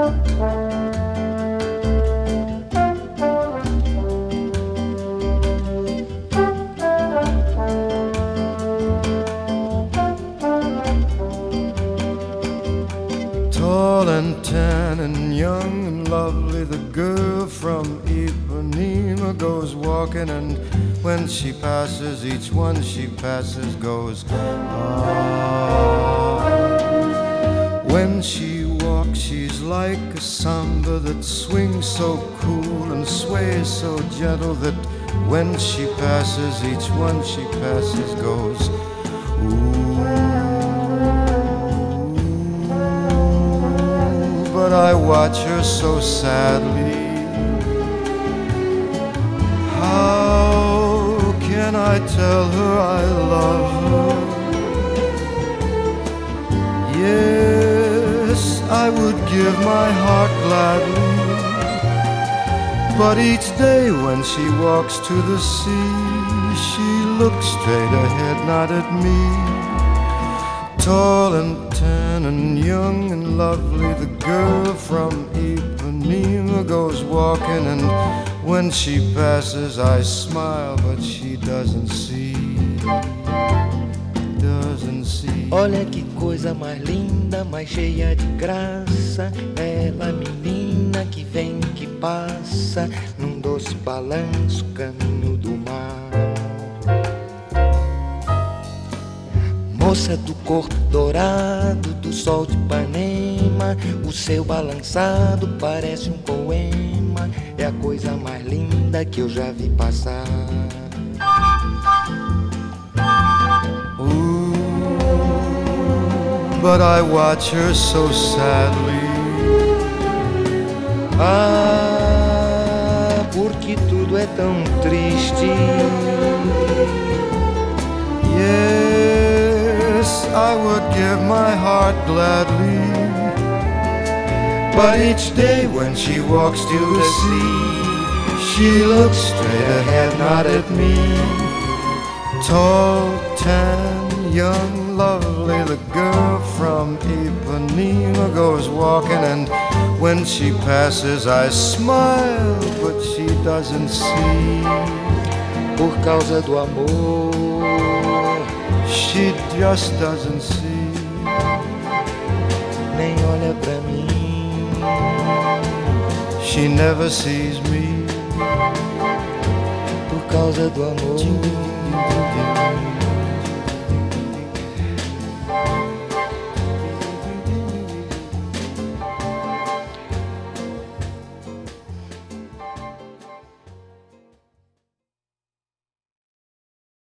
Tall and tan and young and lovely, the girl from Ipanema goes walking, and when she passes, each one she passes goes, ah. When she walks, she's like a samba that swings so cool and sways so gentle that when she passes, each one she passes goes, ooh. But I watch her so sadly. How can I tell her I love her? Yes, I would give my heart gladly, but each day when she walks to the sea, she looks straight ahead, not at me. Tall and tan and young and lovely, the girl from Ipanema goes walking, and when she passes I smile, but she doesn't see, doesn't see. Olha que coisa mais linda, mais cheia de graça, ela menina que vem, que passa, num doce balanço, caminho do mar. Moça do corpo dourado, do sol de Ipanema, o seu balançado parece um poema, é a coisa mais linda que eu já vi passar. Ooh, but I watch her so sadly. Ah, porque tudo é tão triste. Yes, I would give my heart gladly, but each day when she walks to the sea, she looks straight ahead, not at me. Tall, tan, young, lovely, the girl from Ipanema goes walking, and when she passes I smile, but she doesn't see. Por causa do amor, she just doesn't see. Nem olha pra mim, she never sees me. por causa do amor.